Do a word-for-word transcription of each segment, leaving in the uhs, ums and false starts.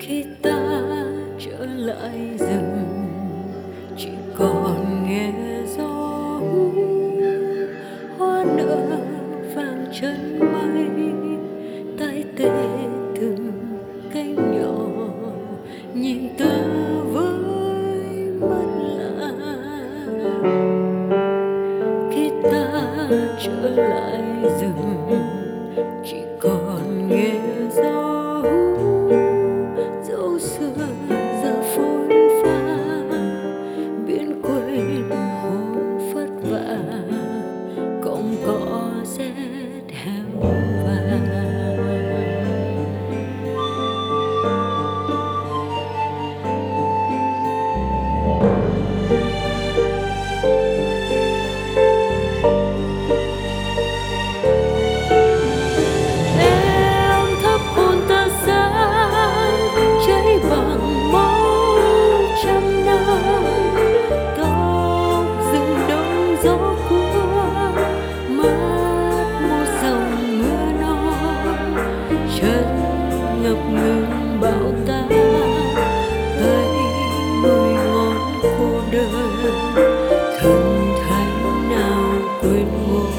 Khi ta trở lại rừng, chỉ còn nghe gió hú, hoa nở vàng chân mây, tay tê từng cánh nhỏ nhìn ta với mắt lạ. Khi ta trở lại rừng, chỉ còn nghe gió hú, dấu xưa giờ phôi pha, biến quên hồn vất vả, cọng cỏ rét heo vàng. Ngập ngừng bão táp, tay mười ngón cô đơn, thần thánh nào quên ngôi.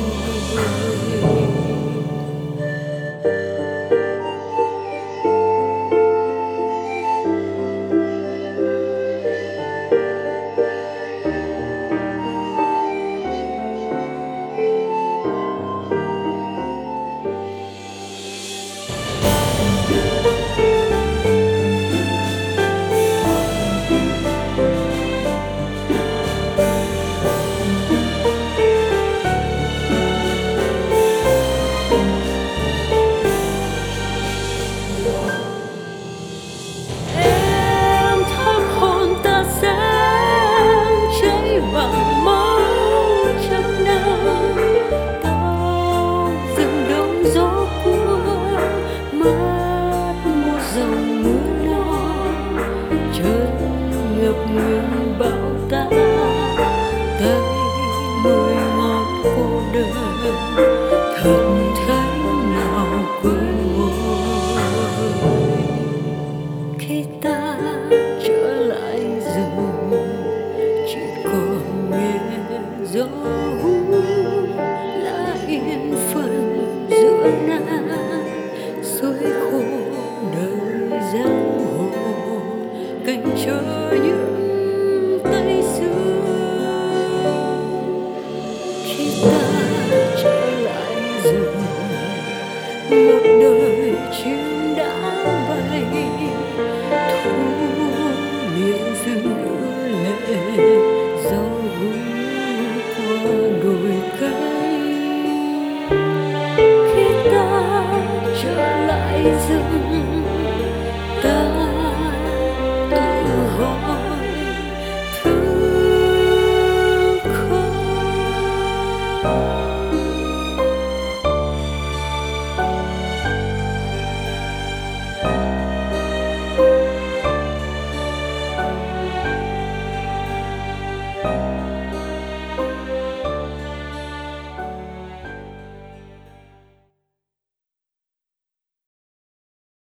Bằng máu trăm năm, ta rừng đông gió cuốn, mát một dòng mưa non, chợt ngập ngừng bão táp, tay mười ngón cô đơn, thần thánh nào quên ngôi. Khi ta trở lại rừng, chỉ còn nghe gió hú, lá yên phận giữa nan, suối khô đời giang hồ, cành chờ những tay xưa. Khi ta trở lại rừng, một đời chim đã bay, thu miệng rừng ứa lệ, gió hú qua đồi cây. Khi ta trở lại rừng,